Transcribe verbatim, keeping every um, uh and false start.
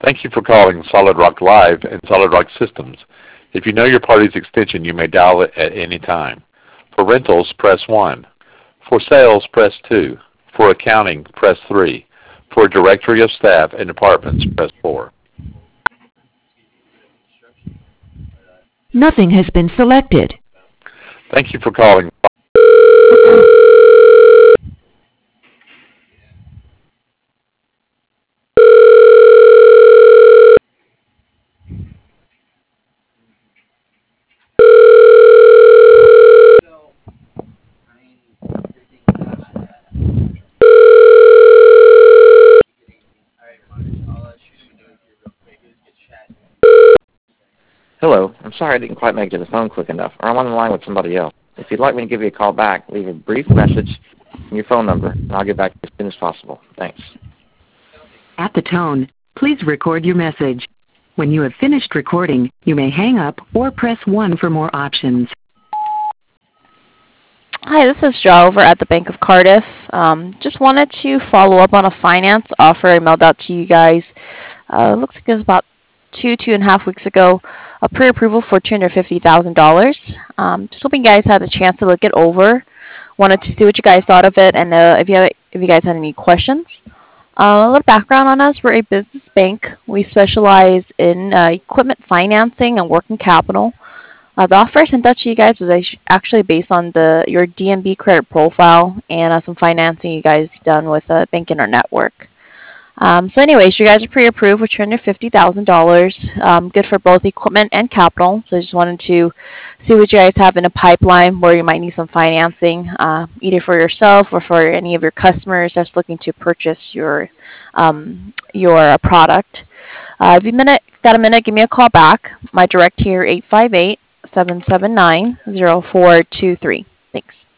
Thank you for calling Solid Rock Live and Solid Rock Systems. If you know your party's extension, you may dial it at any time. For rentals, press one. For sales, press two. For accounting, press three. For a directory of staff and departments, press four. Nothing has been selected. Thank you for calling. Hello. I'm sorry I didn't quite make it to the phone quick enough, or I'm on the line with somebody else. If you'd like me to give you a call back, leave a brief message and your phone number, and I'll get back to you as soon as possible. Thanks. At the tone, please record your message. When you have finished recording, you may hang up or press one for more options. Hi, this is Joe over at the Bank of Cardiff. Um, just wanted to follow up on a finance offer I mailed out to you guys. Uh, looks like it was about two, two and a half weeks ago. A pre-approval for two hundred fifty thousand dollars. Um, just hoping you guys had a chance to look it over. Wanted to see what you guys thought of it, and uh, if you have, if you guys had any questions. Uh, a little background on us: we're a business bank. We specialize in uh, equipment financing and working capital. Uh, the offer I sent out to you guys was actually based on the your D N B credit profile and uh, some financing you guys done with uh, Bank in our network. Um, so anyways, you guys are pre-approved with two hundred fifty thousand dollars, um, good for both equipment and capital. So I just wanted to see what you guys have in a pipeline where you might need some financing, uh, either for yourself or for any of your customers that's looking to purchase your um, your product. Uh, if you minute, got a minute, give me a call back. My direct here, eight five eight, seven seven nine, zero four two three. Thanks.